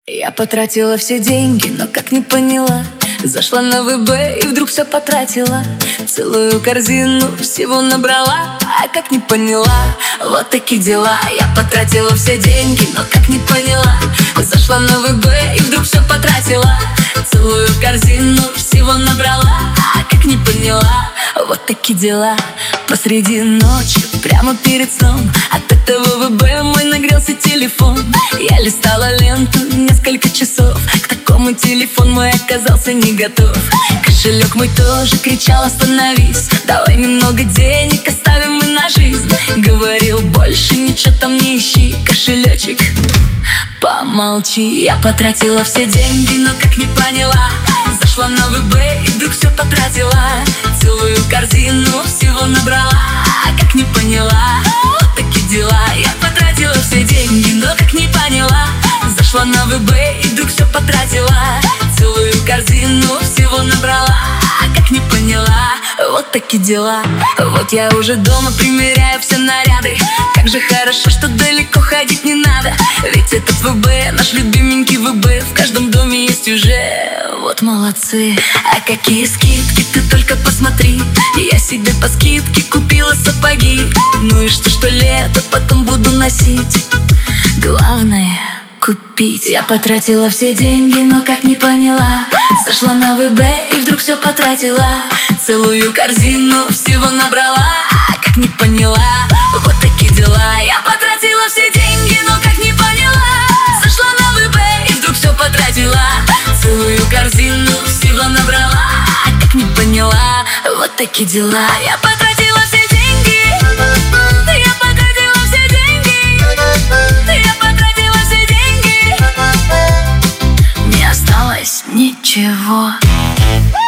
Я потратила все деньги, но как не поняла. Зашла на ВБ и вдруг все потратила. Целую корзину всего набрала, а как не поняла. Вот такие дела. Я потратила все деньги, но как не поняла. Зашла на ВБ и вдруг все потратила. Целую корзину всего набрала, а как не поняла. Вот такие дела. Посреди ночи, прямо перед сном, от этого ВБ мой нагрелся телефон. Я листала ленту несколько часов. К такому телефон мой оказался не готов. Кошелек мой тоже кричал: остановись, давай немного денег оставим мы на жизнь. Говорил: больше ничего там не ищи, кошелечек, помолчи. Я потратила все деньги, но как не поняла. Зашла на ВБ и вдруг все потратила. Целую корзину всего набрала, а как не поняла. Вот такие дела. Я потратила все деньги, но как не поняла. Зашла на ВБ и вдруг все потратила. Целую корзину всего набрала, а как не поняла. Вот такие дела. Вот я уже дома примеряю все наряды. Как же хорошо, что далеко ходить не надо. Ведь этот ВБ, наш любименький ВБ, в каждом доме есть уже. Вот молодцы. А какие скидки, ты только посмотри. Я себе по скидке купила сапоги. Ну и что лето потом буду носить. Главное купить. Я потратила все деньги, но как не поняла. Зашла на ВБ и вдруг все потратила. Целую корзину всего набрала, а как не поняла. Вот такие дела. Я потратила все деньги, но как не поняла. Зашла на ВБ и вдруг все потратила. Целую корзину всего набрала, а как не поняла. Вот такие дела. Я потратила все деньги. Я потратила все деньги. Я потратила все деньги. Не осталось ничего.